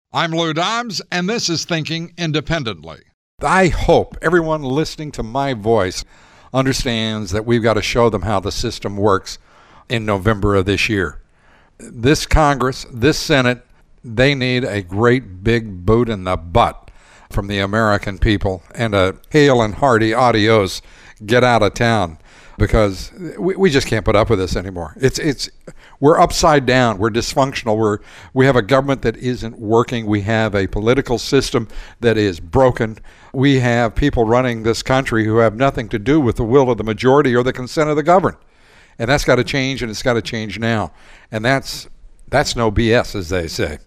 I'm Lou Dobbs, and this is Thinking Independently. I hope everyone listening to my voice understands that we've got to show them how the system works in November of this year. This Congress, this Senate, they need a great big boot in the butt from the American people and a hail and hearty adios, get out of town, because we just can't put up with this anymore. We're upside down. We're dysfunctional. We have a government that isn't working. We have a political system that is broken. We have people running this country who have nothing to do with the will of the majority or the consent of the governed. And that's got to change, and it's got to change now. And that's no BS, as they say.